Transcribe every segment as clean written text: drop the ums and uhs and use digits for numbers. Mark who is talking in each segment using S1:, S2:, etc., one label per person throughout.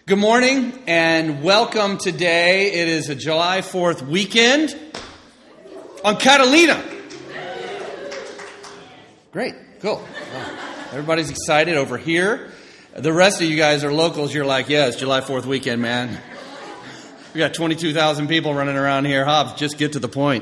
S1: Good morning and welcome today. It is a July 4th weekend on Catalina. Great, cool. Everybody's excited over here. The rest of you guys are locals. You're like, yeah, it's July 4th weekend, man. We got 22,000 people running around here. Hobbs, just get to the point.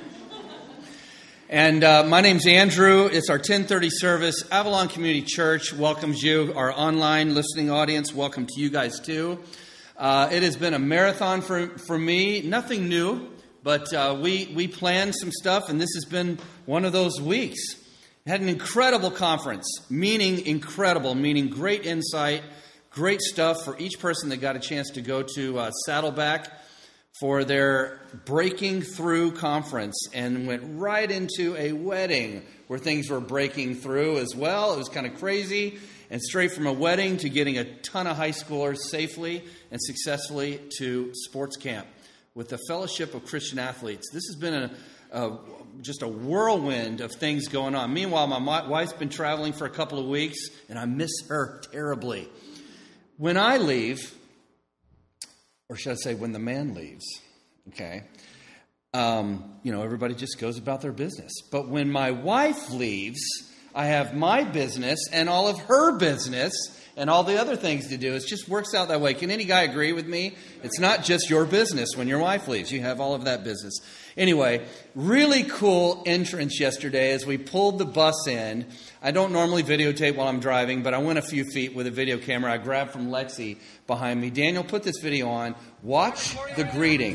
S1: And my name's Andrew. It's our 10:30 service. Avalon Community Church welcomes you. Our online listening audience, welcome to you guys too. It has been a marathon for me. Nothing new, but we planned some stuff, and this has been one of those weeks. Had an incredible conference, meaning great insight, great stuff for each person that got a chance to go to Saddleback for their Breaking Through conference, and went right into a wedding where things were breaking through as well. It was kind of crazy, and straight from a wedding to getting a ton of high schoolers safely and successfully to sports camp with the Fellowship of Christian Athletes. This has been just a whirlwind of things going on. Meanwhile, my wife's been traveling for a couple of weeks, and I miss her terribly. When I leave, or should I say when the man leaves, okay, everybody just goes about their business. But when my wife leaves, I have my business and all of her business and all the other things to do. It just works out that way. Can any guy agree with me? It's not just your business when your wife leaves. You have all of that business. Anyway, really cool entrance yesterday as we pulled the bus in. I don't normally videotape while I'm driving, but I went a few feet with a video camera I grabbed from Lexi behind me. Daniel, put this video on. Watch the greeting.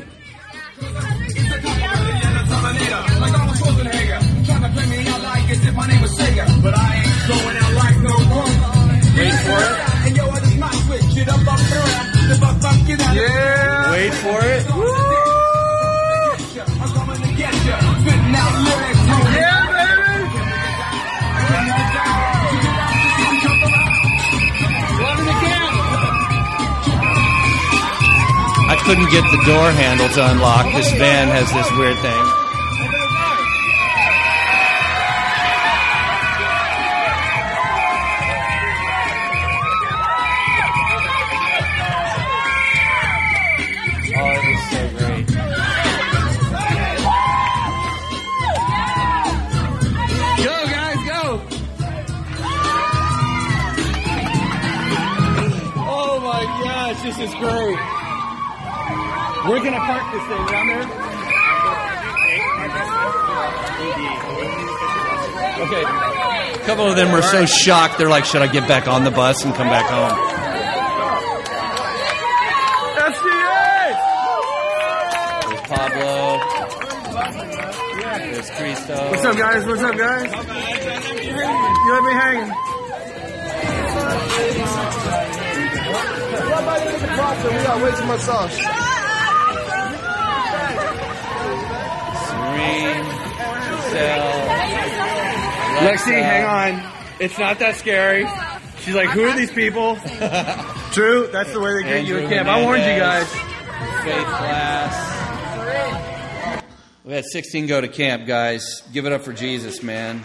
S1: Wait for it. Yeah. Wait for it. Woo. Yeah, baby. I couldn't get the door handle to unlock. This van has this weird thing. This is great. We're going to park this thing down there. Okay. A couple of them were so shocked, they're like, should I get back on the bus and come back home? There's Pablo. There's Cristo.
S2: What's up, guys? You let me hanging. We got way too much sauce.
S1: Serene, Giselle,
S2: Lexi, hang on. It's not that scary. She's like, who are these people? True, that's the way they get you at camp. I warned you guys.
S1: Faith class. We had 16 go to camp, guys. Give it up for Jesus, man.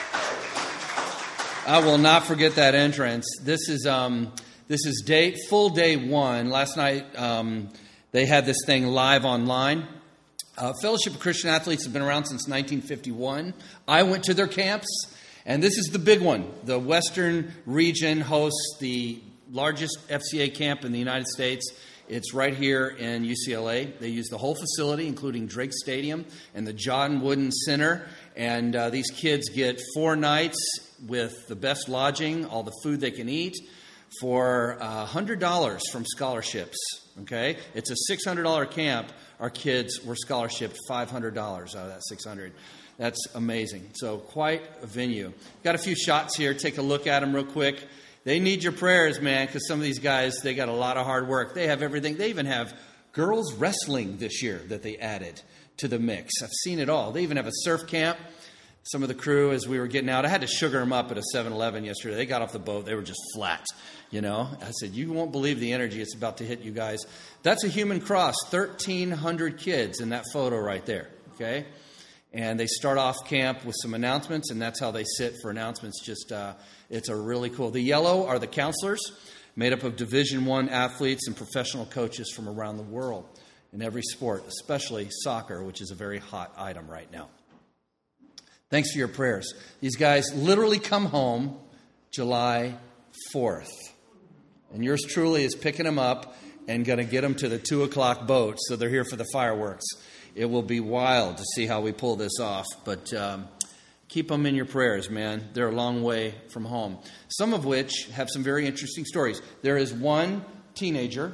S1: I will not forget that entrance. This is full day one. Last night, they had this thing live online. Fellowship of Christian Athletes has been around since 1951. I went to their camps, and this is the big one. The Western region hosts the largest FCA camp in the United States. It's right here in UCLA. They use the whole facility, including Drake Stadium and the John Wooden Center. And these kids get 4 nights with the best lodging, all the food they can eat, for $100 from scholarships, okay? It's a $600 camp. Our kids were scholarshiped $500 out of that $600. That's amazing. So quite a venue. Got a few shots here. Take a look at them real quick. They need your prayers, man, because some of these guys, they got a lot of hard work. They have everything. They even have girls wrestling this year that they added to the mix. I've seen it all. They even have a surf camp. Some of the crew, as we were getting out, I had to sugar them up at a 7-Eleven yesterday. They got off the boat. They were just flat, I said, you won't believe the energy it's about to hit you guys. That's a human cross, 1,300 kids in that photo right there, okay? And they start off camp with some announcements, and that's how they sit for announcements. It's a really cool. The yellow are the counselors. made up of Division I athletes and professional coaches from around the world in every sport, especially soccer, which is a very hot item right now. Thanks for your prayers. These guys literally come home July 4th. And yours truly is picking them up and going to get them to the 2 o'clock boat, so they're here for the fireworks. It will be wild to see how we pull this off, but keep them in your prayers, man. They're a long way from home, some of which have some very interesting stories. There is one teenager,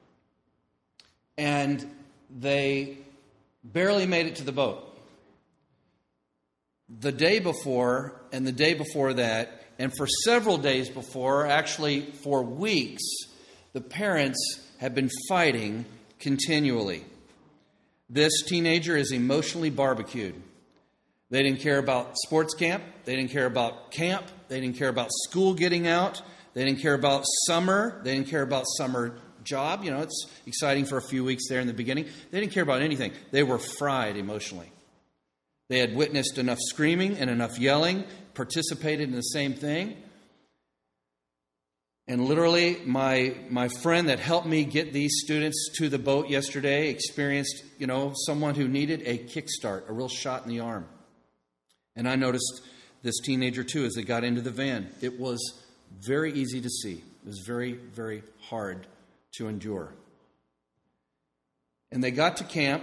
S1: and they barely made it to the boat. The day before and the day before that, and for several days before, actually for weeks, the parents have been fighting continually. This teenager is emotionally barbecued. They didn't care about sports camp. They didn't care about camp. They didn't care about school getting out. They didn't care about summer. They didn't care about summer job. You know, it's exciting for a few weeks there in the beginning. They didn't care about anything. They were fried emotionally. They had witnessed enough screaming and enough yelling, participated in the same thing. And literally, my friend that helped me get these students to the boat yesterday experienced, someone who needed a kickstart, a real shot in the arm. And I noticed this teenager too as they got into the van. It was very easy to see. It was very, very hard to endure. And they got to camp,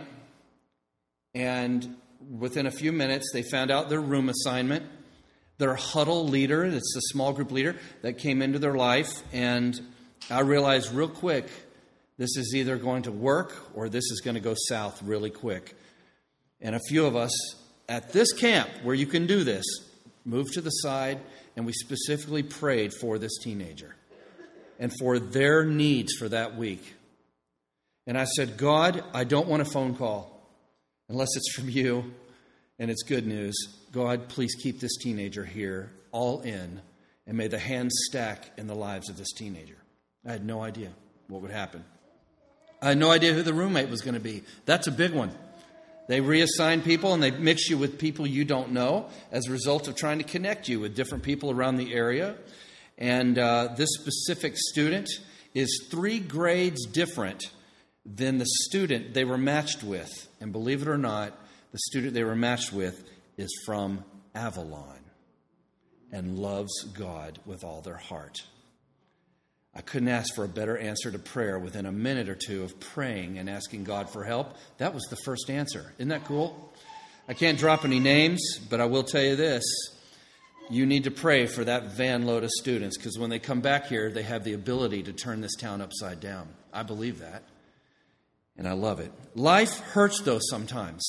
S1: and within a few minutes, they found out their room assignment. Their huddle leader, it's the small group leader that came into their life, and I realized real quick, this is either going to work or this is going to go south really quick. And a few of us at this camp, where you can do this, moved to the side, and we specifically prayed for this teenager and for their needs for that week. And I said, God, I don't want a phone call unless it's from you and it's good news. God, please keep this teenager here, all in, and may the hands stack in the lives of this teenager. I had no idea what would happen. I had no idea who the roommate was going to be. That's a big one. They reassign people, and they mix you with people you don't know as a result of trying to connect you with different people around the area. And this specific student is 3 grades different than the student they were matched with. And believe it or not, the student they were matched with is from Avalon and loves God with all their heart. I couldn't ask for a better answer to prayer within a minute or two of praying and asking God for help. That was the first answer. Isn't that cool? I can't drop any names, but I will tell you this. You need to pray for that van load of students, because when they come back here, they have the ability to turn this town upside down. I believe that, and I love it. Life hurts, though, sometimes.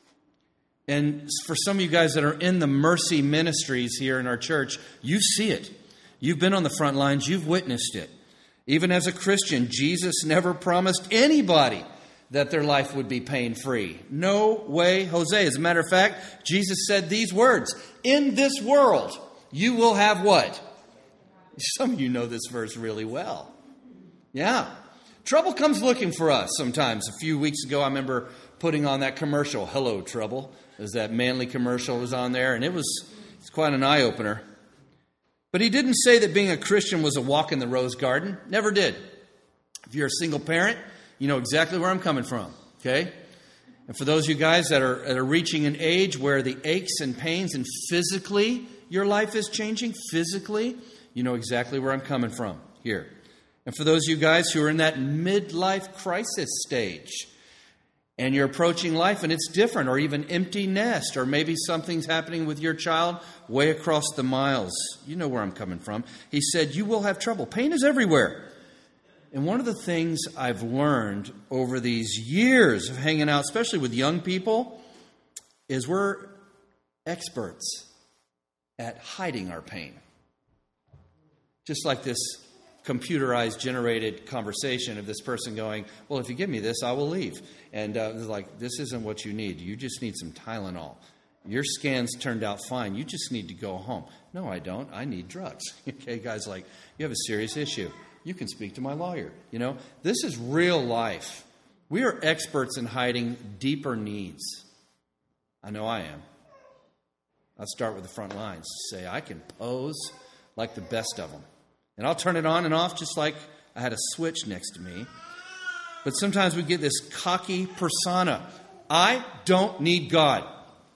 S1: And for some of you guys that are in the mercy ministries here in our church, you see it. You've been on the front lines. You've witnessed it. Even as a Christian, Jesus never promised anybody that their life would be pain-free. No way, Jose. As a matter of fact, Jesus said these words, "In this world, you will have" what? Some of you know this verse really well. Yeah. Trouble comes looking for us sometimes. A few weeks ago, I remember putting on that commercial, "Hello, Trouble." As that manly commercial was on there, and it's quite an eye-opener. But he didn't say that being a Christian was a walk in the rose garden. Never did. If you're a single parent, you know exactly where I'm coming from, okay? And for those of you guys that are reaching an age where the aches and pains and physically your life is changing, physically, you know exactly where I'm coming from here. And for those of you guys who are in that midlife crisis stage, and you're approaching life and it's different, or even empty nest, or maybe something's happening with your child way across the miles. You know where I'm coming from. He said, you will have trouble. Pain is everywhere. And one of the things I've learned over these years of hanging out, especially with young people, is we're experts at hiding our pain. Just like this computerized, generated conversation of this person going, well, if you give me this, I will leave. And they're like, this isn't what you need. You just need some Tylenol. Your scans turned out fine. You just need to go home. No, I don't. I need drugs. Okay, guys, like, you have a serious issue. You can speak to my lawyer. You know, this is real life. We are experts in hiding deeper needs. I know I am. I'll start with the front lines. Say, I can pose like the best of them. And I'll turn it on and off just like I had a switch next to me. But sometimes we get this cocky persona. I don't need God.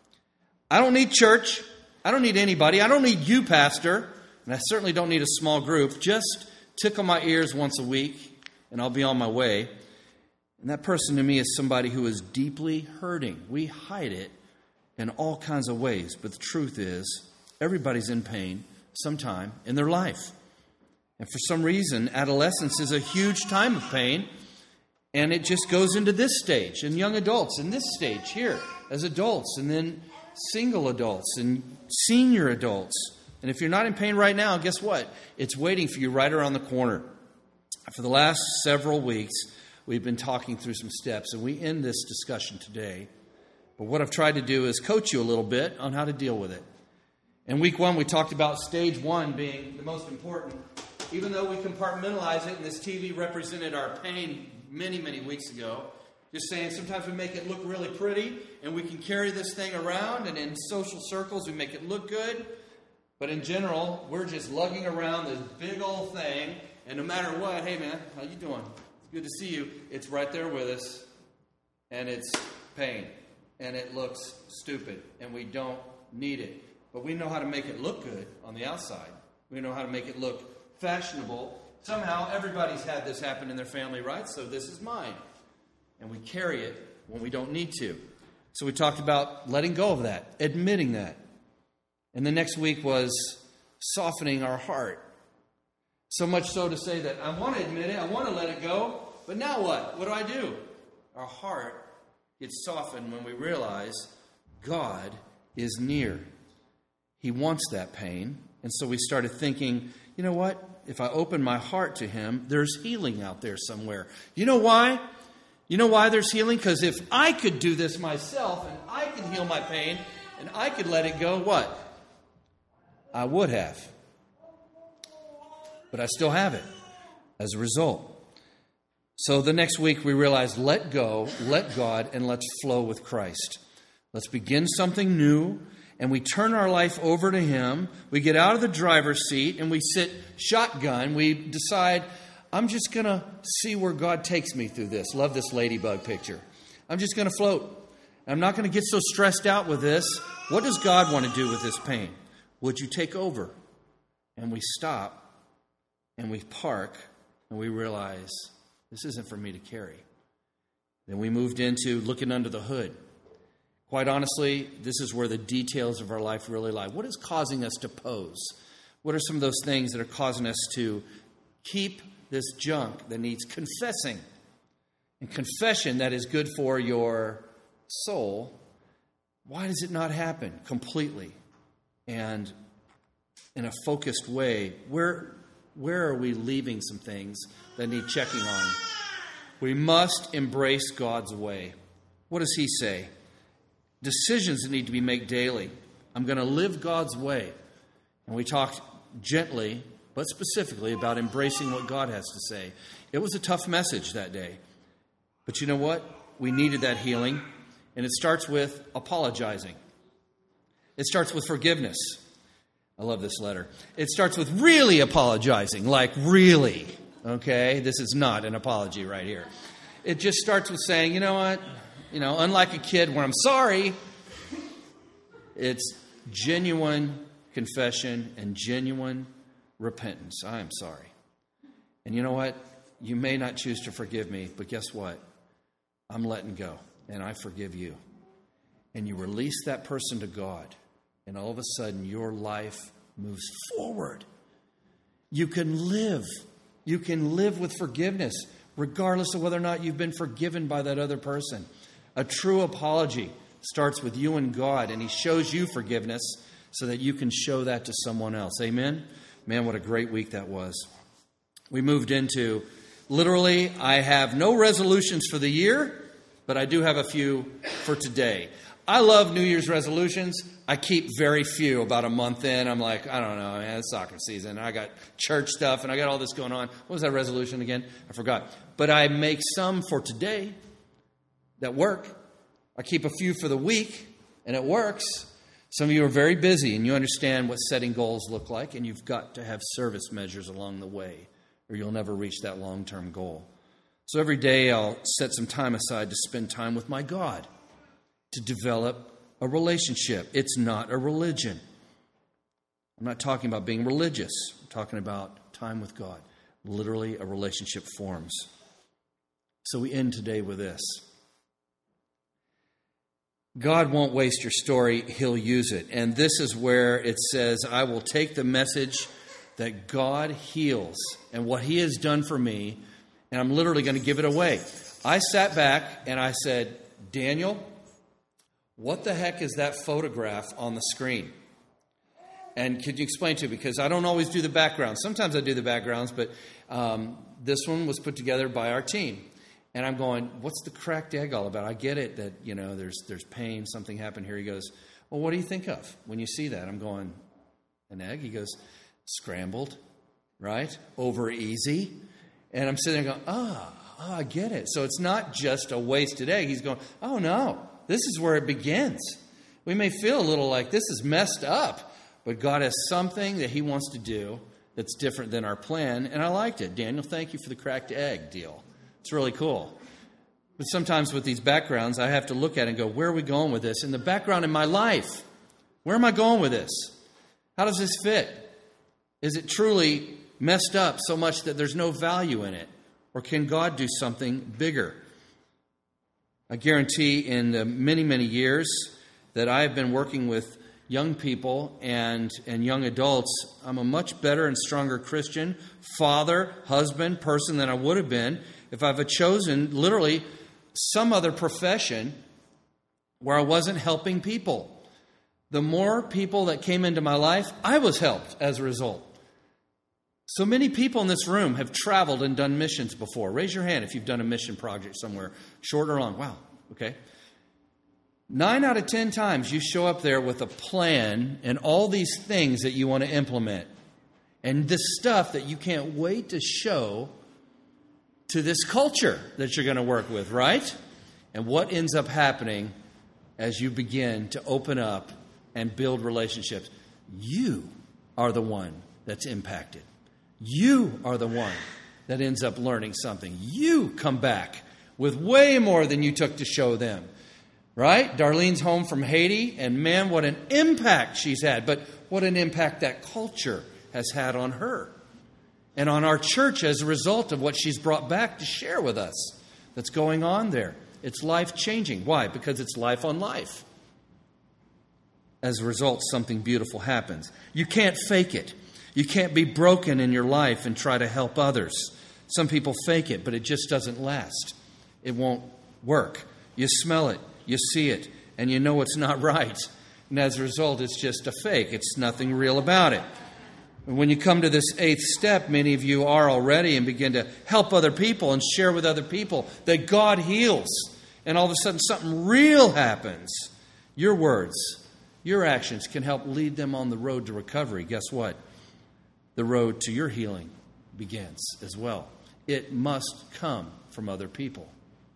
S1: I don't need church. I don't need anybody. I don't need you, pastor. And I certainly don't need a small group. Just tickle my ears once a week and I'll be on my way. And that person to me is somebody who is deeply hurting. We hide it in all kinds of ways. But the truth is, everybody's in pain sometime in their life. And for some reason, adolescence is a huge time of pain. And it just goes into this stage. And young adults in this stage here as adults. And then single adults and senior adults. And if you're not in pain right now, guess what? It's waiting for you right around the corner. For the last several weeks, we've been talking through some steps. And we end this discussion today. But what I've tried to do is coach you a little bit on how to deal with it. In week 1, we talked about stage 1 being the most important. Even though we compartmentalize it, and this TV represented our pain many, many weeks ago. Just saying, sometimes we make it look really pretty, and we can carry this thing around, and in social circles we make it look good. But in general, we're just lugging around this big old thing, and no matter what, hey man, how you doing? It's good to see you. It's right there with us, and it's pain, and it looks stupid, and we don't need it. But we know how to make it look good on the outside. We know how to make it look fashionable. Somehow everybody's had this happen in their family, right? So this is mine. And we carry it when we don't need to. So we talked about letting go of that, admitting that. And the next week was softening our heart. So much so to say that I want to admit it, I want to let it go, but now what? What do? Our heart gets softened when we realize God is near. He wants that pain. And so we started thinking, you know what? If I open my heart to Him, there's healing out there somewhere. You know why? You know why there's healing? Because if I could do this myself and I could heal my pain and I could let it go, what? I would have. But I still have it as a result. So the next week we realized, let go, let God, and let's flow with Christ. Let's begin something new. And we turn our life over to Him. We get out of the driver's seat and we sit shotgun. We decide, I'm just going to see where God takes me through this. Love this ladybug picture. I'm just going to float. I'm not going to get so stressed out with this. What does God want to do with this pain? Would you take over? And we stop and we park and we realize this isn't for me to carry. Then we moved into looking under the hood. Quite honestly, this is where the details of our life really lie. What is causing us to pose? What are some of those things that are causing us to keep this junk that needs confessing? And confession that is good for your soul, why does it not happen completely and in a focused way? Where are we leaving some things that need checking on? We must embrace God's way. What does He say? Decisions that need to be made daily. I'm going to live God's way. And we talked gently, but specifically about embracing what God has to say. It was a tough message that day. But you know what? We needed that healing. And it starts with apologizing. It starts with forgiveness. I love this letter. It starts with really apologizing, like really. Okay? This is not an apology right here. It just starts with saying, you know what? You know, unlike a kid where I'm sorry, it's genuine confession and genuine repentance. I am sorry. And you know what? You may not choose to forgive me, but guess what? I'm letting go, and I forgive you. And you release that person to God, and all of a sudden your life moves forward. You can live. You can live with forgiveness, regardless of whether or not you've been forgiven by that other person. A true apology starts with you and God, and He shows you forgiveness so that you can show that to someone else. Amen? Man, what a great week that was. We moved into, literally, I have no resolutions for the year, but I do have a few for today. I love New Year's resolutions. I keep very few. About a month in, I'm like, I don't know, man, it's soccer season. I got church stuff, and I got all this going on. What was that resolution again? I forgot. But I make some for today that work. I keep a few for the week, and it works. Some of you are very busy and you understand what setting goals look like, and you've got to have service measures along the way or you'll never reach that long-term goal. So every day I'll set some time aside to spend time with my God, to develop a relationship. It's not a religion. I'm not talking about being religious. I'm talking about time with God. Literally, a relationship forms. So we end today with this. God won't waste your story. He'll use it. And this is where it says, I will take the message that God heals and what He has done for me, and I'm literally going to give it away. I sat back and I said, Daniel, what the heck is that photograph on the screen? And could you explain to me? Because I don't always do the backgrounds. Sometimes I do the backgrounds, but this one was put together by our team. And I'm going, what's the cracked egg all about? I get it that, there's pain, something happened here. He goes, well, what do you think of when you see that? I'm going, an egg? He goes, scrambled, right? Over easy. And I'm sitting there going, I get it. So it's not just a wasted egg. He's going, oh no, this is where it begins. We may feel a little like this is messed up, but God has something that He wants to do that's different than our plan. And I liked it. Daniel, thank you for the cracked egg deal. It's really cool. But sometimes with these backgrounds, I have to look at it and go, where are we going with this? In the background in my life, where am I going with this? How does this fit? Is it truly messed up so much that there's no value in it? Or can God do something bigger? I guarantee in the many, many years that I have been working with young people and young adults, I'm a much better and stronger Christian, father, husband, person than I would have been if I've chosen literally some other profession where I wasn't helping people. The more people that came into my life, I was helped as a result. So many people in this room have traveled and done missions before. Raise your hand if you've done a mission project somewhere, short or long. Wow, okay. 9 out of 10 times you show up there with a plan and all these things that you want to implement. And this stuff that you can't wait to show to this culture that you're going to work with, right? And what ends up happening as you begin to open up and build relationships? You are the one that's impacted. You are the one that ends up learning something. You come back with way more than you took to show them. Right? Darlene's home from Haiti, and man, what an impact she's had. But what an impact that culture has had on her and on our church as a result of what she's brought back to share with us that's going on there. It's life-changing. Why? Because it's life on life. As a result, something beautiful happens. You can't fake it. You can't be broken in your life and try to help others. Some people fake it, but it just doesn't last. It won't work. You smell it. You see it, and you know it's not right. And as a result, it's just a fake. It's nothing real about it. And when you come to this 8th step, many of you are already, and begin to help other people and share with other people that God heals. And all of a sudden, something real happens. Your words, your actions can help lead them on the road to recovery. Guess what? The road to your healing begins as well. It must come from other people.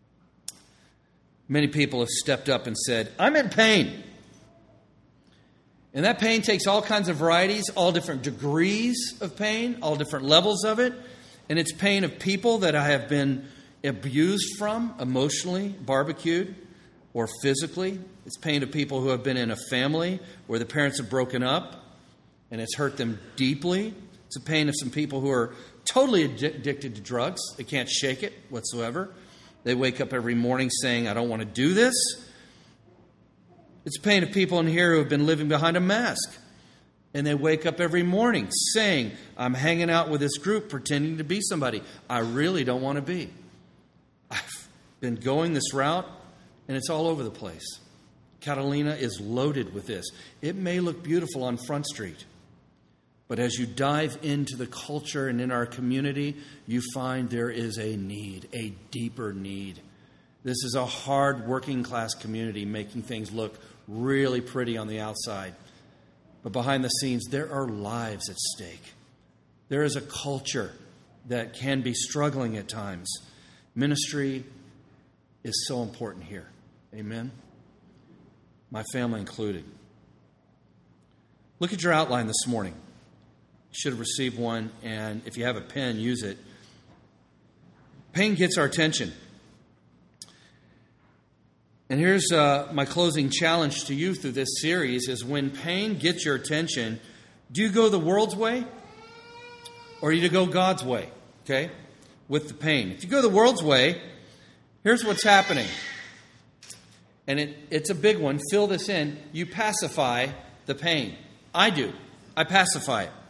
S1: Many people have stepped up and said, I'm in pain. And that pain takes all kinds of varieties, all different degrees of pain, all different levels of it. And it's pain of people that I have been abused from, emotionally, barbecued, or physically. It's pain of people who have been in a family where the parents have broken up and it's hurt them deeply. It's a pain of some people who are totally addicted to drugs. They can't shake it whatsoever. They wake up every morning saying, I don't want to do this. It's pain of people in here who have been living behind a mask. And they wake up every morning saying, I'm hanging out with this group pretending to be somebody I really don't want to be. I've been going this route, and it's all over the place. Catalina is loaded with this. It may look beautiful on Front Street, but as you dive into the culture and in our community, you find there is a need, a deeper need. This is a hard working class community making things look really pretty on the outside. But behind the scenes, there are lives at stake. There is a culture that can be struggling at times. Ministry is so important here. Amen? My family included. Look at your outline this morning. You should have received one, and if you have a pen, use it. Pain gets our attention. And here's my closing challenge to you through this series is when pain gets your attention, do you go the world's way or do you go God's way? Okay? With the pain. If you go the world's way, here's what's happening. And it's a big one. Fill this in. You pacify the pain. I do. I pacify it.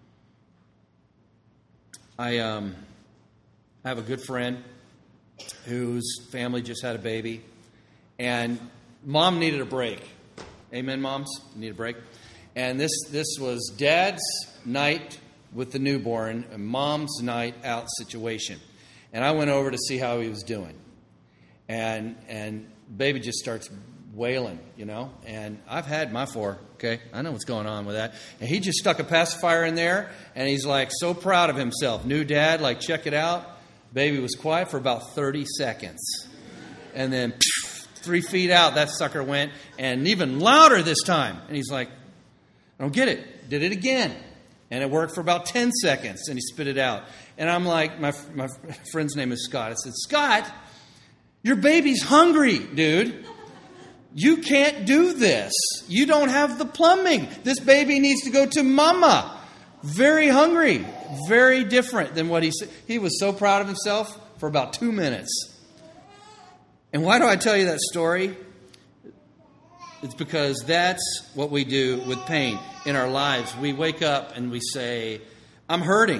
S1: I have a good friend whose family just had a baby. And mom needed a break. Amen, moms? You need a break? And this was dad's night with the newborn, and mom's night out situation. And I went over to see how he was doing. And baby just starts wailing, And I've had my four, okay? I know what's going on with that. And he just stuck a pacifier in there, and he's like so proud of himself. New dad, like, check it out. Baby was quiet for about 30 seconds. And then 3 feet out, that sucker went, and even louder this time. And he's like, I don't get it. Did it again. And it worked for about 10 seconds, and he spit it out. And I'm like, my friend's name is Scott. I said, Scott, your baby's hungry, dude. You can't do this. You don't have the plumbing. This baby needs to go to mama. Very hungry. Very different than what he said. He was so proud of himself for about 2 minutes. And why do I tell you that story? It's because that's what we do with pain in our lives. We wake up and we say, I'm hurting.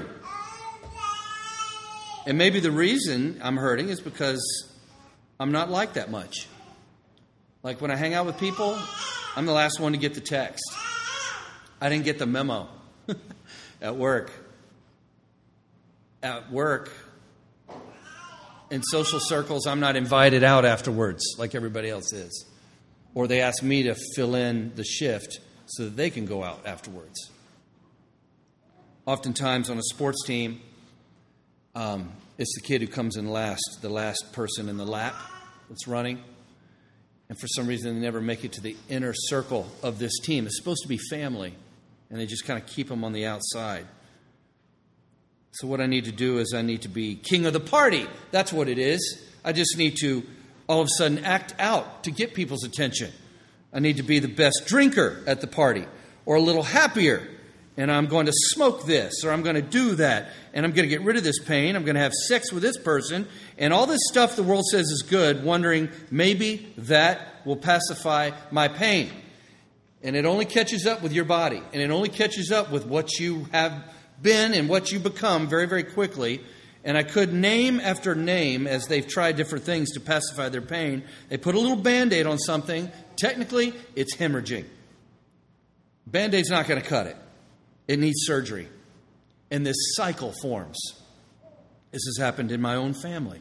S1: And maybe the reason I'm hurting is because I'm not like that much. Like when I hang out with people, I'm the last one to get the text. I didn't get the memo at work. At work, in social circles, I'm not invited out afterwards like everybody else is. Or they ask me to fill in the shift so that they can go out afterwards. Oftentimes on a sports team, it's the kid who comes in last, the last person in the lap that's running. And for some reason, they never make it to the inner circle of this team. It's supposed to be family, and they just kind of keep them on the outside. So what I need to do is I need to be king of the party. That's what it is. I just need to all of a sudden act out to get people's attention. I need to be the best drinker at the party or a little happier. And I'm going to smoke this or I'm going to do that. And I'm going to get rid of this pain. I'm going to have sex with this person. And all this stuff the world says is good, wondering maybe that will pacify my pain. And it only catches up with your body. And it only catches up with what you have been and what you become very, very quickly. And I could name after name as they've tried different things to pacify their pain. They put a little Band-Aid on something. Technically, it's hemorrhaging. Band-Aid's not going to cut it. It needs surgery. And this cycle forms. This has happened in my own family.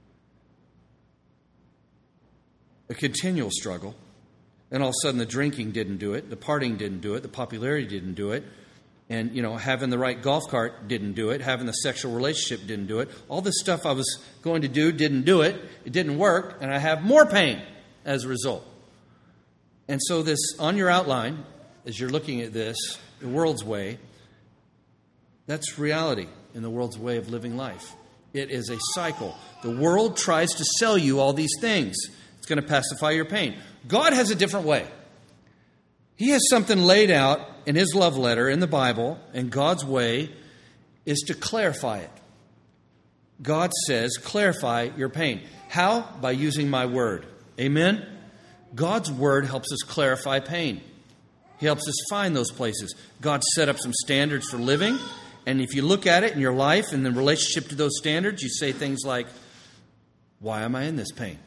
S1: A continual struggle. And all of a sudden the drinking didn't do it. The partying didn't do it. The popularity didn't do it. And, having the right golf cart didn't do it. Having the sexual relationship didn't do it. All this stuff I was going to do didn't do it. It didn't work. And I have more pain as a result. And so this, on your outline, as you're looking at this, the world's way, that's reality in the world's way of living life. It is a cycle. The world tries to sell you all these things. It's going to pacify your pain. God has a different way. He has something laid out in His love letter in the Bible, and God's way is to clarify it. God says, clarify your pain. How? By using my word. Amen? God's word helps us clarify pain. He helps us find those places. God set up some standards for living, and if you look at it in your life and the relationship to those standards, you say things like, why am I in this pain?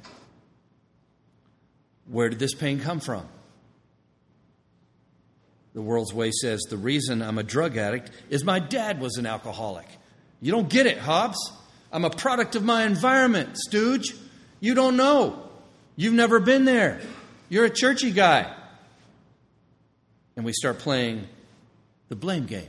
S1: Where did this pain come from? The world's way says, the reason I'm a drug addict is my dad was an alcoholic. You don't get it, Hobbs. I'm a product of my environment, Stooge. You don't know. You've never been there. You're a churchy guy. And we start playing the blame game.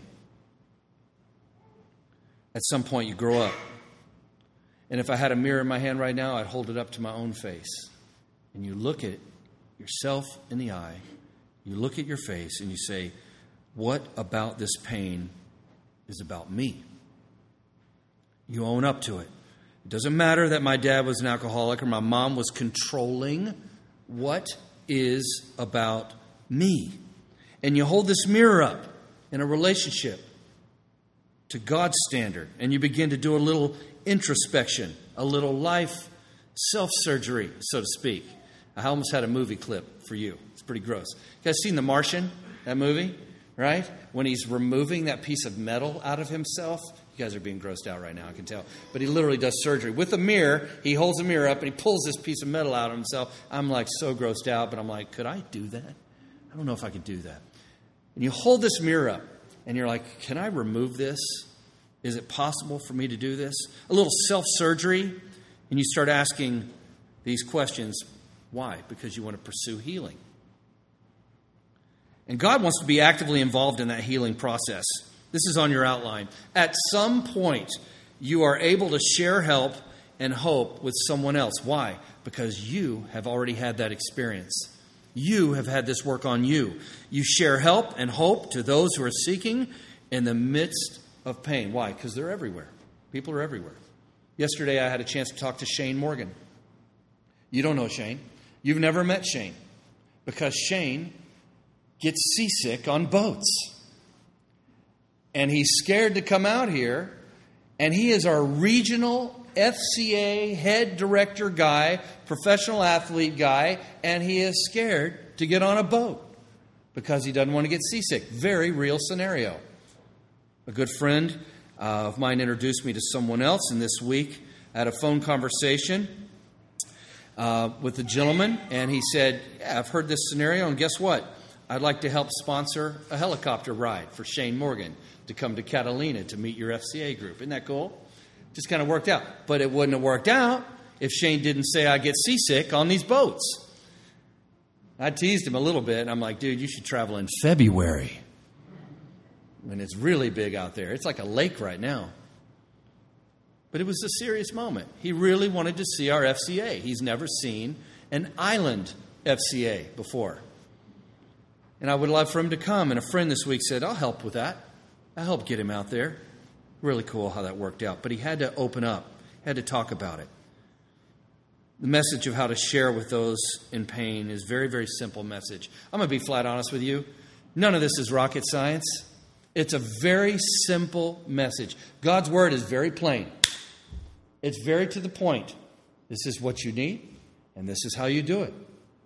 S1: At some point you grow up. And if I had a mirror in my hand right now, I'd hold it up to my own face. And you look at yourself in the eye. You look at your face and you say, what about this pain is about me? You own up to it. It doesn't matter that my dad was an alcoholic or my mom was controlling. What is about me? And you hold this mirror up in a relationship to God's standard, and you begin to do a little introspection, a little life self-surgery, so to speak. I almost had a movie clip for you. It's pretty gross. You guys seen The Martian, that movie? Right? When he's removing that piece of metal out of himself. You guys are being grossed out right now, I can tell. But he literally does surgery. With a mirror, he holds a mirror up and he pulls this piece of metal out of himself. I'm like so grossed out, but I'm like, could I do that? I don't know if I could do that. And you hold this mirror up and you're like, can I remove this? Is it possible for me to do this? A little self-surgery. And you start asking these questions. Why? Because you want to pursue healing. And God wants to be actively involved in that healing process. This is on your outline. At some point, you are able to share help and hope with someone else. Why? Because you have already had that experience. You have had this work on you. You share help and hope to those who are seeking in the midst of pain. Why? Because they're everywhere. People are everywhere. Yesterday, I had a chance to talk to Shane Morgan. You don't know Shane. You've never met Shane. Because Shane gets seasick on boats. And he's scared to come out here. And he is our regional FCA head director guy, professional athlete guy. And he is scared to get on a boat because he doesn't want to get seasick. Very real scenario. A good friend of mine introduced me to someone else. And this week I had a phone conversation with a gentleman. And he said, yeah, I've heard this scenario. And guess what? I'd like to help sponsor a helicopter ride for Shane Morgan to come to Catalina to meet your FCA group. Isn't that cool? Just kind of worked out. But it wouldn't have worked out if Shane didn't say I get seasick on these boats. I teased him a little bit. I'm like, dude, you should travel in February when it's really big out there. It's like a lake right now. But it was a serious moment. He really wanted to see our FCA. He's never seen an island FCA before. And I would love for him to come. And a friend this week said, I'll help with that. I'll help get him out there. Really cool how that worked out. But he had to open up, had to talk about it. The message of how to share with those in pain is very, very simple message. I'm going to be flat honest with you. None of this is rocket science. It's a very simple message. God's word is very plain. It's very to the point. This is what you need, and this is how you do it.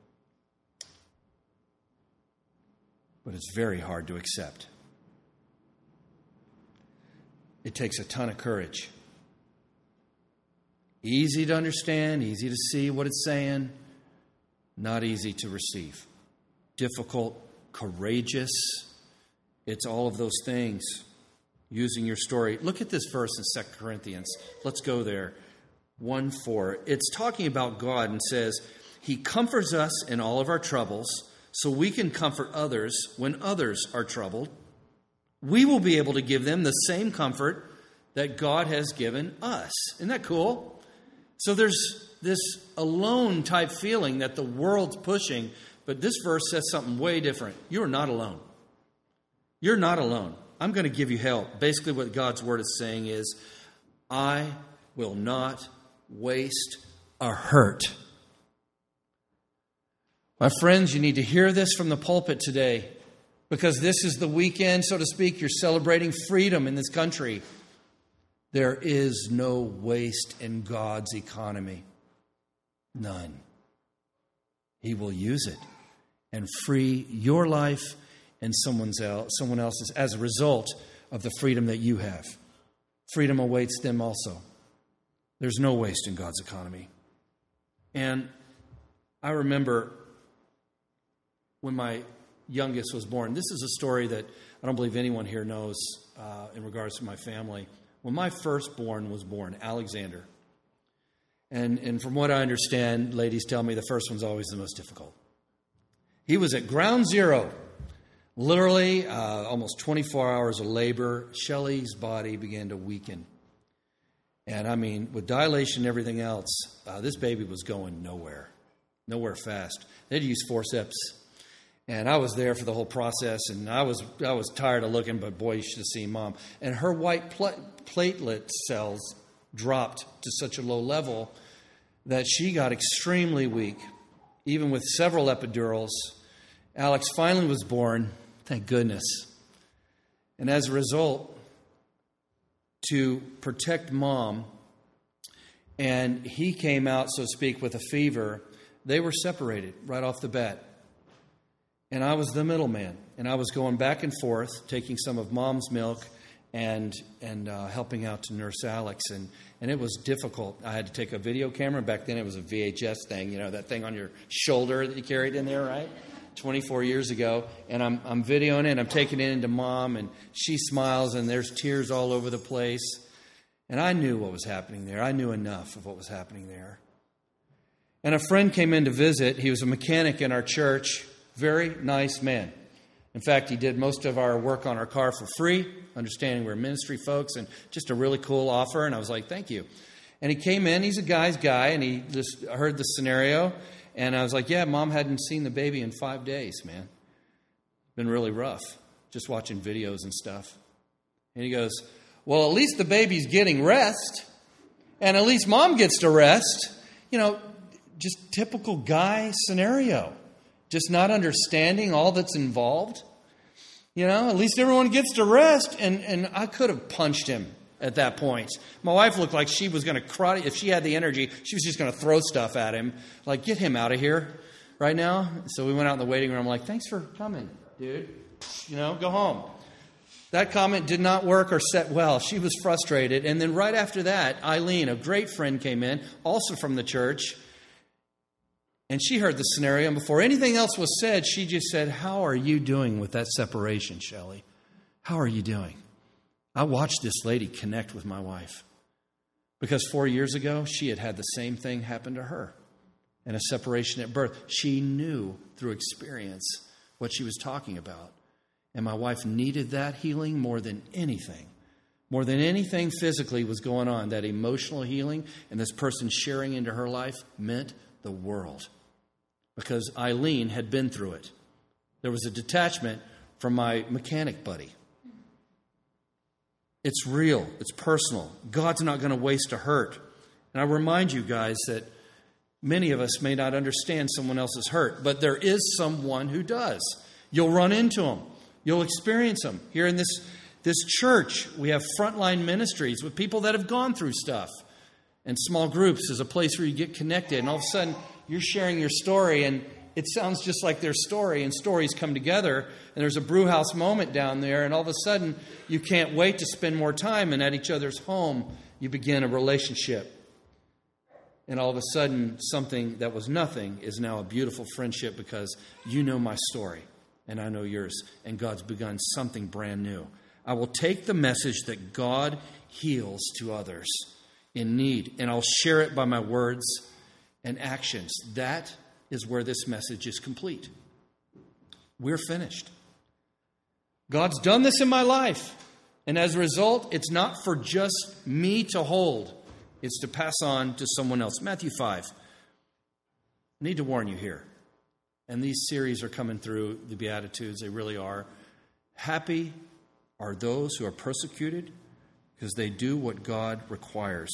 S1: But it's very hard to accept. It takes a ton of courage. Easy to understand, easy to see what it's saying, not easy to receive. Difficult, courageous. It's all of those things. Using your story. Look at this verse in 2 Corinthians. Let's go there. 1:4. It's talking about God and says, He comforts us in all of our troubles so we can comfort others when others are troubled. We will be able to give them the same comfort that God has given us. Isn't that cool? So there's this alone type feeling that the world's pushing, but this verse says something way different. You're not alone. You're not alone. I'm going to give you help. Basically what God's word is saying is, I will not waste a hurt. My friends, you need to hear this from the pulpit today, because this is the weekend, so to speak. You're celebrating freedom in this country. There is no waste in God's economy. None. He will use it and free your life and someone else's as a result of the freedom that you have. Freedom awaits them also. There's no waste in God's economy. And I remember when my youngest was born. This is a story that I don't believe anyone here knows in regards to my family. When my firstborn was born, Alexander, and from what I understand, ladies tell me the first one's always the most difficult. He was at ground zero. Literally, almost 24 hours of labor. Shelley's body began to weaken. And I mean, with dilation and everything else, this baby was going nowhere fast. They'd use forceps. And I was there for the whole process, and I was tired of looking, but boy, you should have seen Mom. And her white platelet cells dropped to such a low level that she got extremely weak, even with several epidurals. Alex finally was born, thank goodness. And as a result, to protect Mom, and he came out, so to speak, with a fever, they were separated right off the bat. And I was the middleman, and I was going back and forth, taking some of Mom's milk and helping out to nurse Alex. And it was difficult. I had to take a video camera. Back then it was a VHS thing, that thing on your shoulder that you carried in there, right? 24 years ago. And I'm videoing it, and I'm taking it into Mom, and she smiles, and there's tears all over the place. And I knew what was happening there. I knew enough of what was happening there. And a friend came in to visit. He was a mechanic in our church. Very nice man. In fact, he did most of our work on our car for free, understanding we're ministry folks, and just a really cool offer. And I was like, thank you. And he came in. He's a guy's guy, and he just heard the scenario. And I was like, yeah, Mom hadn't seen the baby in 5 days, man. Been really rough, just watching videos and stuff. And he goes, well, at least the baby's getting rest, and at least Mom gets to rest. Just typical guy scenario. Just not understanding all that's involved. At least everyone gets to rest. And I could have punched him at that point. My wife looked like she was going to cry. If she had the energy, she was just going to throw stuff at him. Like, get him out of here right now. So we went out in the waiting room. I'm like, thanks for coming, dude. Go home. That comment did not work or set well. She was frustrated. And then right after that, Eileen, a great friend, came in, also from the church. And she heard the scenario, and before anything else was said, she just said, how are you doing with that separation, Shelley? How are you doing? I watched this lady connect with my wife. Because 4 years ago, she had the same thing happen to her. And a separation at birth. She knew through experience what she was talking about. And my wife needed that healing more than anything. More than anything physically was going on. That emotional healing and this person sharing into her life meant the world. Because Eileen had been through it. There was a detachment from my mechanic buddy. It's real. It's personal. God's not going to waste a hurt. And I remind you guys that many of us may not understand someone else's hurt, but there is someone who does. You'll run into them. You'll experience them. Here in this church, we have frontline ministries with people that have gone through stuff. And small groups is a place where you get connected. And all of a sudden, you're sharing your story, and it sounds just like their story, and stories come together. And there's a brew house moment down there, and all of a sudden, you can't wait to spend more time. And at each other's home, you begin a relationship. And all of a sudden, something that was nothing is now a beautiful friendship because you know my story, and I know yours. And God's begun something brand new. I will take the message that God heals to others in need, and I'll share it by my words and actions. That is where this message is complete. We're finished. God's done this in my life, and as a result, it's not for just me to hold. It's to pass on to someone else. Matthew 5. I need to warn you here, and these series are coming through the Beatitudes. They really are. Happy are those who are persecuted, because they do what God requires.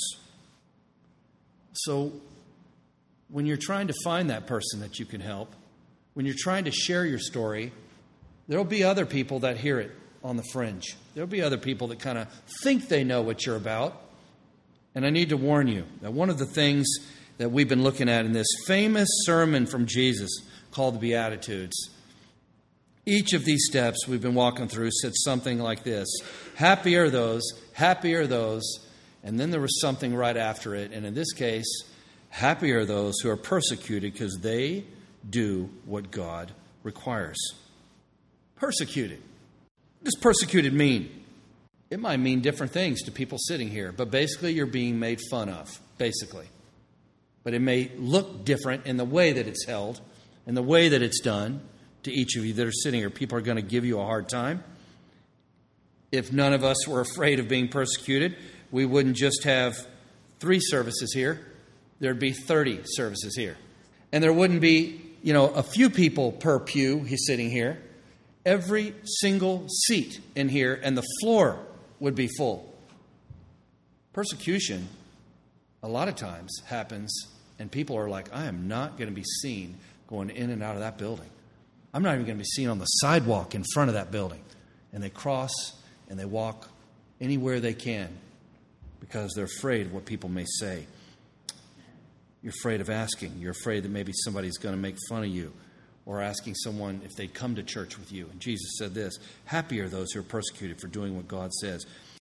S1: So, when you're trying to find that person that you can help, when you're trying to share your story, there'll be other people that hear it on the fringe. There'll be other people that kind of think they know what you're about. And I need to warn you that one of the things that we've been looking at in this famous sermon from Jesus called the Beatitudes, each of these steps we've been walking through said something like this: happy are those, and then there was something right after it. And in this case, happy are those who are persecuted because they do what God requires. Persecuted. What does persecuted mean? It might mean different things to people sitting here, but basically you're being made fun of, basically. But it may look different in the way that it's held, and the way that it's done. To each of you that are sitting here, people are going to give you a hard time. If none of us were afraid of being persecuted, we wouldn't just have 3 services here. There'd be 30 services here. And there wouldn't be a few people per pew. He's sitting here. Every single seat in here, and the floor would be full. Persecution, a lot of times, happens, and people are like, I am not going to be seen going in and out of that building. I'm not even going to be seen on the sidewalk in front of that building. And they cross and they walk anywhere they can because they're afraid of what people may say. You're afraid of asking. You're afraid that maybe somebody's going to make fun of you, or asking someone if they'd come to church with you. And Jesus said this, happy are those who are persecuted for doing what God says.